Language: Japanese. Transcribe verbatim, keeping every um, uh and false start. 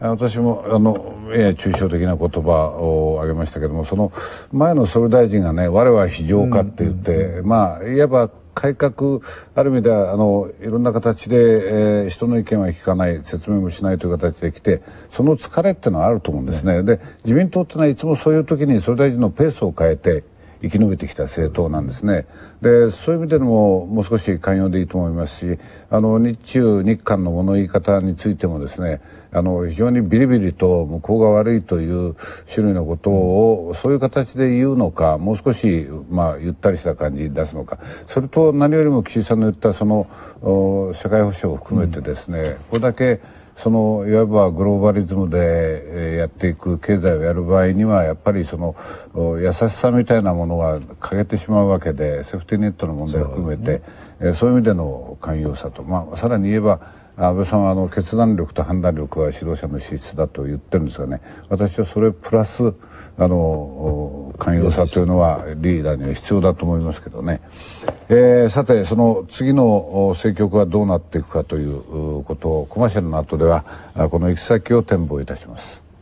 私もあのやや抽象的な言葉を挙げましたけども、その前の総理大臣がね、我は非常かって言って、うんうんうん、まあいわば改革、ある意味ではあのいろんな形で、えー、人の意見は聞かない、説明もしないという形で来て、その疲れってのはあると思うんですね。で、自民党ってのはいつもそういう時に総理大臣のペースを変えて生き延びてきた政党なんですね。で、そういう意味でももう少し寛容でいいと思いますし、あの日中日韓の物言い方についてもですね、あの非常にビリビリと向こうが悪いという種類のことをそういう形で言うのか、もう少しまあゆったりした感じに出すのか、それと何よりも岸井さんの言ったその社会保障を含めてですね、これだけそのいわばグローバリズムでやっていく経済をやる場合にはやっぱりその優しさみたいなものが欠けてしまうわけで、セーフティーネットの問題を含めてそう,、ね、そういう意味での寛容さと、まあ、さらに言えば安倍さんはあの決断力と判断力は指導者の資質だと言ってるんですがね、私はそれプラスあの寛容さというのはリーダーには必要だと思いますけどね。えー、さてその次の政局はどうなっていくかということをコマーシャルの後ではこの行き先を展望いたします。